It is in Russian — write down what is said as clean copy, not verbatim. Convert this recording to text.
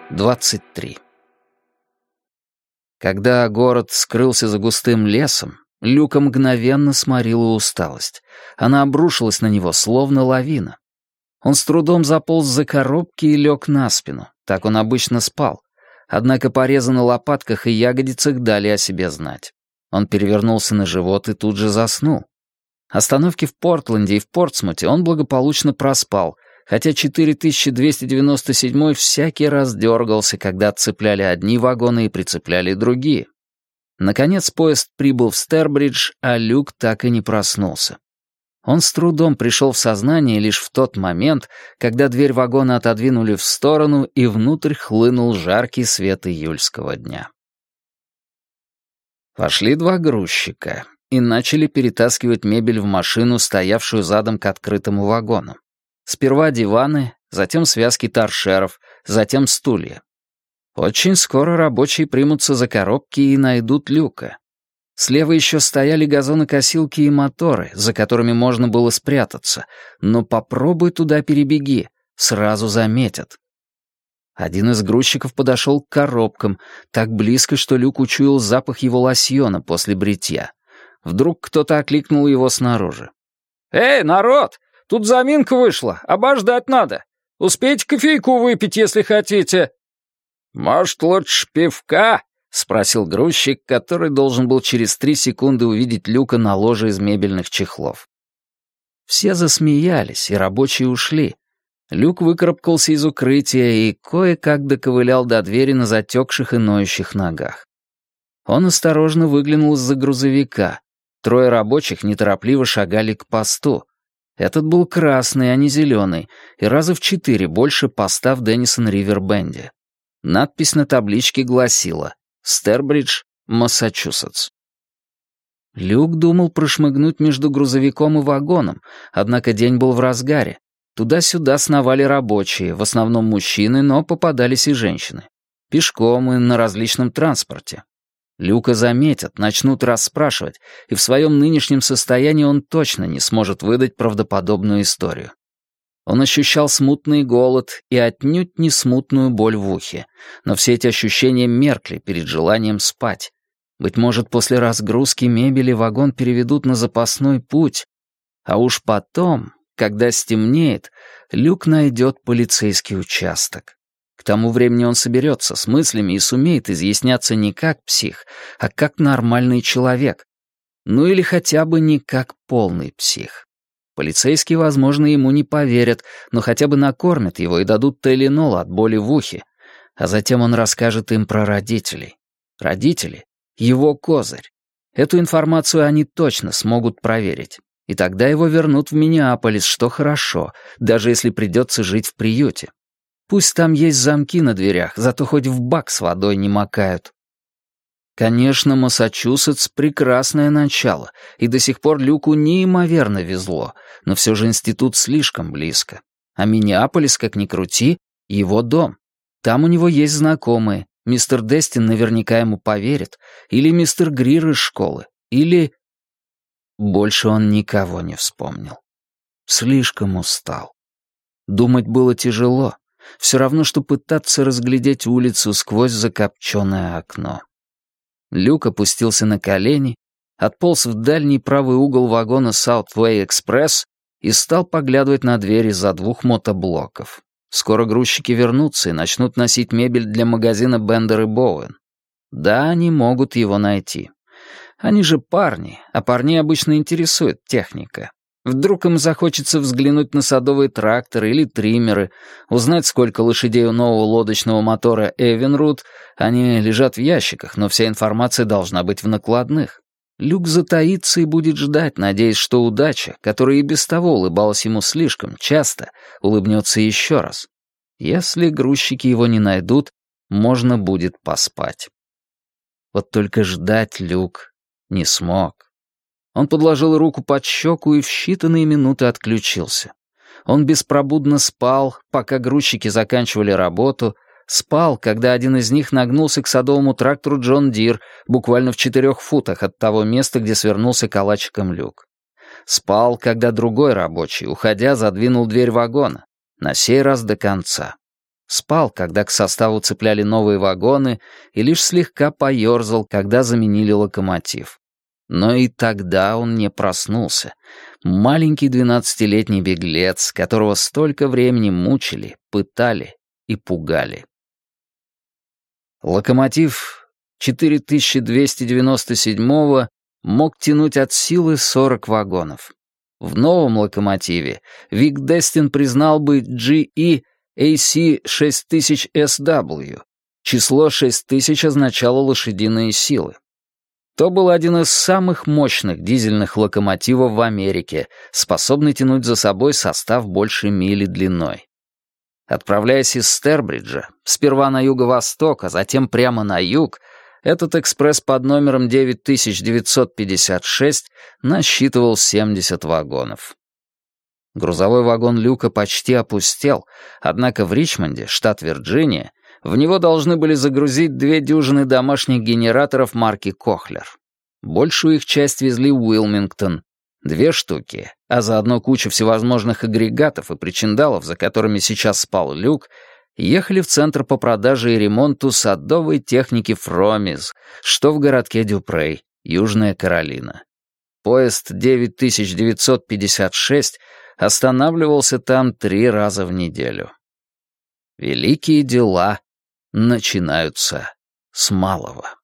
23. Когда город скрылся за густым лесом, Люка мгновенно сморила усталость. Она обрушилась на него, словно лавина. Он с трудом заполз за коробки и лег на спину. Так он обычно спал. Однако порезы на лопатках и ягодицах дали о себе знать. Он перевернулся на живот и тут же заснул. Остановки в Портленде и в Портсмуте он благополучно проспал, хотя 4297 всякий раз дергался, когда отцепляли одни вагоны и прицепляли другие. Наконец поезд прибыл в Стербридж, а Люк так и не проснулся. Он с трудом пришел в сознание лишь в тот момент, когда дверь вагона отодвинули в сторону, и внутрь хлынул жаркий свет июльского дня. Вошли два грузчика и начали перетаскивать мебель в машину, стоявшую задом к открытому вагону. Сперва диваны, затем связки торшеров, затем стулья. Очень скоро рабочие примутся за коробки и найдут Люка. Слева еще стояли газонокосилки и моторы, за которыми можно было спрятаться, но попробуй туда перебеги, сразу заметят. Один из грузчиков подошел к коробкам, так близко, что Люк учуял запах его лосьона после бритья. Вдруг кто-то окликнул его снаружи. «Эй, народ! Тут заминка вышла, обождать надо. Успейте кофейку выпить, если хотите». «Может, лучше пивка?» — спросил грузчик, который должен был через 3 секунды увидеть Люка на ложе из мебельных чехлов. Все засмеялись, и рабочие ушли. Люк выкарабкался из укрытия и кое-как доковылял до двери на затекших и ноющих ногах. Он осторожно выглянул из-за грузовика. 3 рабочих неторопливо шагали к посту. Этот был красный, а не зеленый, и раза в 4 больше поста в Деннисон-Ривер-Бенде. Надпись на табличке гласила «Стербридж, Массачусетс». Люк думал прошмыгнуть между грузовиком и вагоном, однако день был в разгаре. Туда-сюда сновали рабочие, в основном мужчины, но попадались и женщины. Пешком и на различном транспорте. Люка заметят, начнут расспрашивать, и в своем нынешнем состоянии он точно не сможет выдать правдоподобную историю. Он ощущал смутный голод и отнюдь не смутную боль в ухе, но все эти ощущения меркли перед желанием спать. Быть может, после разгрузки мебели вагон переведут на запасной путь, а уж потом, когда стемнеет, Люк найдет полицейский участок. К тому времени он соберется с мыслями и сумеет изъясняться не как псих, а как нормальный человек. Ну или хотя бы не как полный псих. Полицейские, возможно, ему не поверят, но хотя бы накормят его и дадут Тайленол от боли в ухе. А затем он расскажет им про родителей. Родители — его козырь. Эту информацию они точно смогут проверить. И тогда его вернут в Миннеаполис, что хорошо, даже если придется жить в приюте. Пусть там есть замки на дверях, зато хоть в бак с водой не макают. Конечно, Массачусетс — прекрасное начало, и до сих пор Люку неимоверно везло, но все же институт слишком близко. А Миннеаполис, как ни крути, его дом. Там у него есть знакомые, мистер Дестин наверняка ему поверит, или мистер Грир из школы, или... Больше он никого не вспомнил. Слишком устал. Думать было тяжело. Все равно, что пытаться разглядеть улицу сквозь закопченное окно. Люк опустился на колени, отполз в дальний правый угол вагона Southway Express и стал поглядывать на двери из-за 2 мотоблоков. Скоро грузчики вернутся и начнут носить мебель для магазина Бендер и Боуэн. Да, они могут его найти. Они же парни, а парней обычно интересует техника. Вдруг им захочется взглянуть на садовые тракторы или триммеры, узнать, сколько лошадей у нового лодочного мотора Эвенруд. Они лежат в ящиках, но вся информация должна быть в накладных. Люк затаится и будет ждать, надеясь, что удача, которая и без того улыбалась ему слишком часто, улыбнется еще раз. Если грузчики его не найдут, можно будет поспать. Вот только ждать Люк не смог. Он подложил руку под щеку и в считанные минуты отключился. Он беспробудно спал, пока грузчики заканчивали работу, спал, когда один из них нагнулся к садовому трактору Джон Дир, буквально в 4 футах от того места, где свернулся калачиком Люк. Спал, когда другой рабочий, уходя, задвинул дверь вагона, на сей раз до конца. Спал, когда к составу цепляли новые вагоны, и лишь слегка поёрзал, когда заменили локомотив. Но и тогда он не проснулся. Маленький 12-летний беглец, которого столько времени мучили, пытали и пугали. Локомотив 4297-го мог тянуть от силы 40 вагонов. В новом локомотиве Вик Дестин признал бы GE AC6000SW. Число 6000 означало лошадиные силы. То был один из самых мощных дизельных локомотивов в Америке, способный тянуть за собой состав больше мили длиной. Отправляясь из Стербриджа, сперва на юго-восток, а затем прямо на юг, этот экспресс под номером 9956 насчитывал 70 вагонов. Грузовой вагон люка почти опустел, однако в Ричмонде, штат Вирджиния, в него должны были загрузить 2 дюжины домашних генераторов марки «Кохлер». Большую их часть везли в Уилмингтон. 2 штуки, а заодно куча всевозможных агрегатов и причиндалов, за которыми сейчас спал люк, ехали в центр по продаже и ремонту садовой техники «Фромиз», что в городке Дюпрей, Южная Каролина. Поезд 9956 останавливался там 3 раза в неделю. Великие дела начинаются с малого.